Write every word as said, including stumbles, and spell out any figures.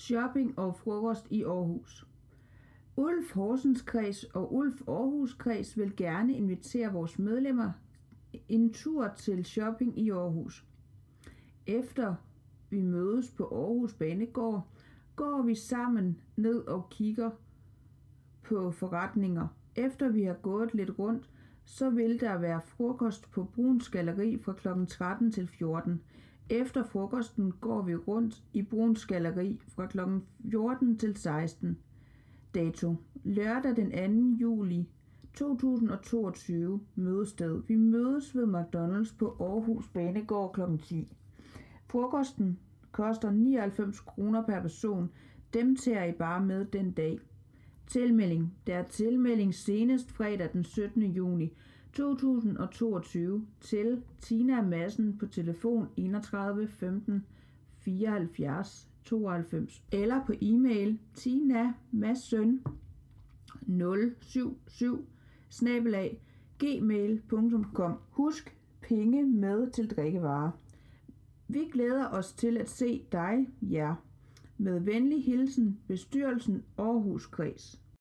shopping og frokost i Aarhus. Ulf Horsens Kreds og Ulf Aarhus Kreds vil gerne invitere vores medlemmer en tur til shopping i Aarhus. Efter vi mødes på Aarhus Banegård, går vi sammen ned og kigger på forretninger. Efter vi har gået lidt rundt, så vil der være frokost på Bruuns Galleri fra klokken tretten til fjorten. Efter frokosten går vi rundt i Bruuns Galleri fra klokken fjorten til seksten. Dato: lørdag den anden juli to tusind og toogtyve. Mødested: vi mødes ved McDonald's på Aarhus Banegård klokken ti. Frokosten koster nioghalvfems kroner per person. Dem tager I bare med den dag. Tilmelding: der er tilmelding senest fredag den syttende juni to tusind og toogtyve til Tina Madsen på telefon enogtredive femten fireoghalvfjerds tooghalvfems eller på e-mail tinamadsen nul syv syv snabel-a gmail punktum com. Husk penge med til drikkevarer. Vi glæder os til at se dig, jer. Med venlig hilsen, bestyrelsen Aarhus Kreds.